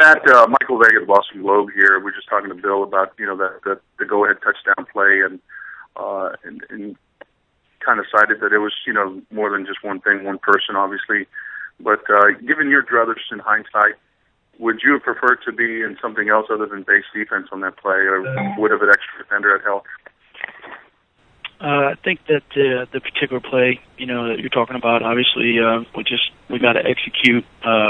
Matt, Michael Vega, the Boston Globe here. We're just talking to Bill about the go-ahead touchdown play, and kind of cited that it was more than just one thing, one person, obviously. But given your druthers in hindsight, would you have preferred to be in something else other than base defense on that play, or would have an extra defender have helped? I think that the particular play, that you're talking about, obviously, we got to execute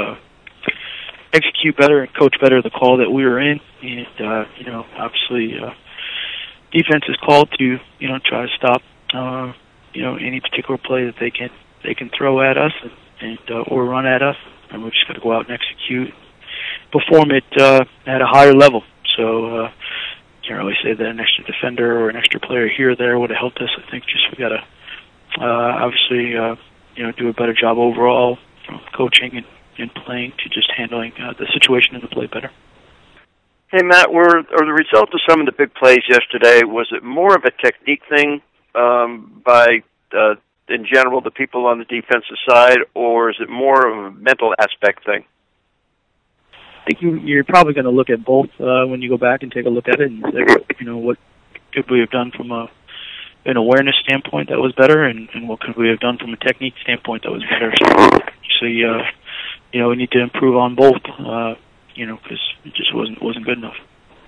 better and coach better the call that we were in, and obviously, defense is called to try to stop any particular play that they can throw at us and or run at us, and we just got to go out and execute, perform it at a higher level. So can't really say that an extra defender or an extra player here or there would have helped us. I think just we got to obviously do a better job overall from coaching and playing to just handling the situation in the play better. Hey, Matt, were the result of some of the big plays yesterday, was it more of a technique thing by, in general, the people on the defensive side, or is it more of a mental aspect thing? I think you're probably going to look at both when you go back and take a look at it and say, what could we have done from an awareness standpoint that was better, and what could we have done from a technique standpoint that was better. So we need to improve on both, because it just wasn't good enough.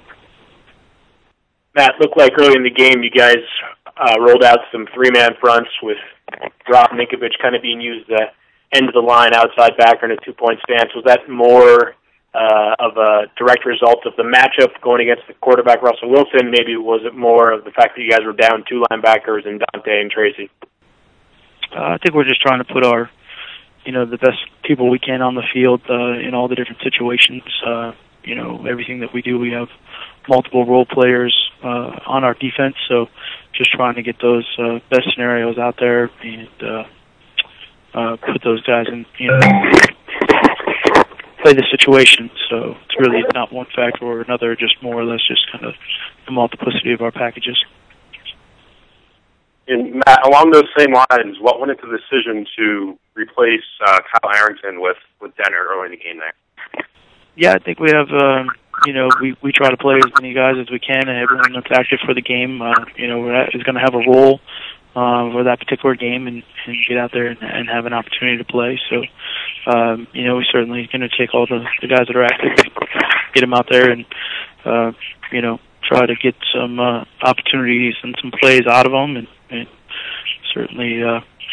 Matt, looked like early in the game you guys rolled out some three-man fronts with Rob Ninkovich kind of being used the end of the line, outside backer in a two-point stance. Was that more of a direct result of the matchup going against the quarterback, Russell Wilson? Maybe was it more of the fact that you guys were down two linebackers in Dante and Tracy? I think we're just trying to put our, the best people we can on the field in all the different situations. Everything that we do, we have multiple role players on our defense, so just trying to get those best scenarios out there and put those guys in, play the situation. So it's really not one factor or another, just more or less just kind of the multiplicity of our packages. And Matt, along those same lines, what went into the decision to replace Kyle Arrington with Denner early in the game there? Yeah, I think we have, we try to play as many guys as we can, and everyone that's active for the game, is going to have a role for that particular game and get out there and have an opportunity to play. So, we certainly going to take all the guys that are active, get them out there and, try to get some opportunities and some plays out of them. And certainly,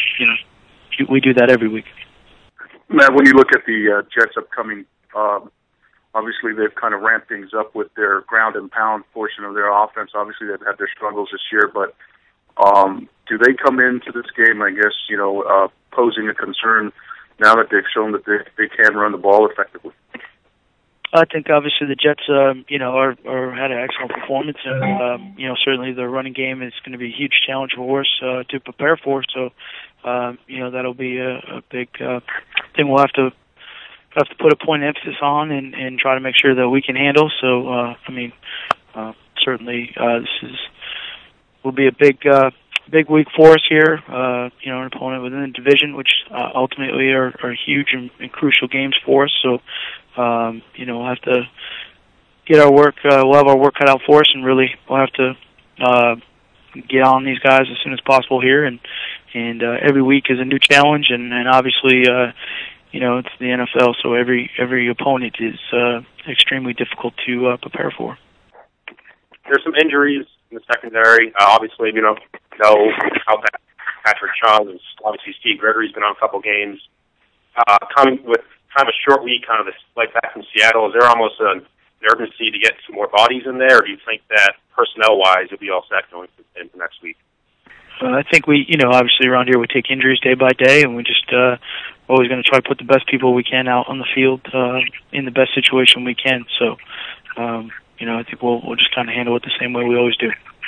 we do that every week. Matt, when you look at the Jets' upcoming, obviously they've kind of ramped things up with their ground and pound portion of their offense. Obviously they've had their struggles this year, but do they come into this game, I guess, posing a concern now that they've shown that they can run the ball effectively? I think obviously the Jets, are had an excellent performance, and certainly the running game is going to be a huge challenge for us to prepare for. So, that'll be a big thing we'll have to put a point of emphasis on and try to make sure that we can handle. So, certainly this will be a big week for us here. An opponent within the division, which ultimately are huge and crucial games for us. So, we'll have to get our work. We'll have our work cut out for us, and really we'll have to get on these guys as soon as possible here. And every week is a new challenge, and obviously, it's the NFL, so every opponent is extremely difficult to prepare for. There's some injuries in the secondary. Obviously, we don't know how bad Patrick Chung is. Obviously, Steve Gregory's been on a couple games. Coming with kind of a short week, kind of this like back from Seattle, is there almost an urgency to get some more bodies in there, or do you think that personnel-wise you'll be all set going into next week? I think we, obviously around here we take injuries day by day, and we just always going to try to put the best people we can out on the field in the best situation we can. So, I think we'll just kind of handle it the same way we always do.